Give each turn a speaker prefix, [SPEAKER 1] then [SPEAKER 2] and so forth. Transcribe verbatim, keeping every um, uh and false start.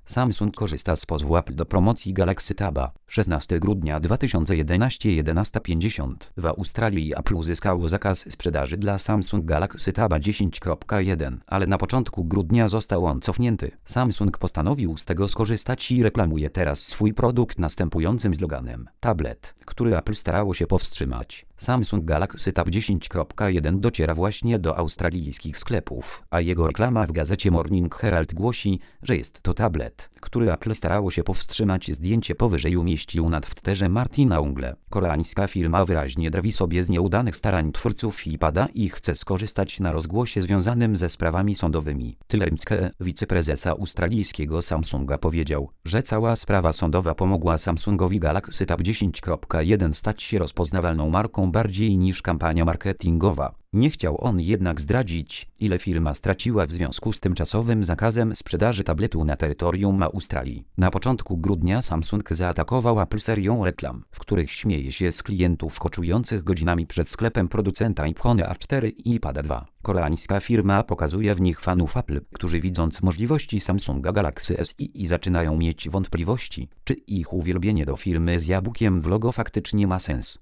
[SPEAKER 1] Samsung korzysta z pozwu Apple do promocji Galaxy Taba. szesnastego grudnia dwa tysiące jedenastego jedenasta pięćdziesiąt. W Australii Apple uzyskało zakaz sprzedaży dla Samsung Galaxy Taba dziesięć kropka jeden, ale na początku grudnia został on cofnięty. Samsung postanowił z tego skorzystać i reklamuje teraz swój produkt następującym sloganem: tablet, który Apple starało się powstrzymać. Samsung Galaxy Tab dziesięć kropka jeden dociera właśnie do australijskich sklepów, a jego reklama w gazecie Morning Herald głosi, że jest to tablet, który Apple starało się powstrzymać. Zdjęcie powyżej umieścił na Twitterze Martin Aungle. Koreańska firma wyraźnie drwi sobie z nieudanych starań twórców iPada i chce skorzystać na rozgłosie związanym ze sprawami sądowymi. Tylermskie, wiceprezesa australijskiego Samsunga, powiedział, że cała sprawa sądowa pomogła Samsungowi Galaxy Tab dziesięć kropka jeden stać się rozpoznawalną marką bardziej niż kampania marketingowa. Nie chciał on jednak zdradzić, ile firma straciła w związku z tymczasowym zakazem sprzedaży tabletu na terytorium Australii. Na początku grudnia Samsung zaatakował Apple serią reklam, w których śmieje się z klientów koczujących godzinami przed sklepem producenta iPhone A cztery i iPada dwa. Koreańska firma pokazuje w nich fanów Apple, którzy widząc możliwości Samsunga Galaxy S i zaczynają mieć wątpliwości, czy ich uwielbienie do firmy z jabłkiem w logo faktycznie ma sens.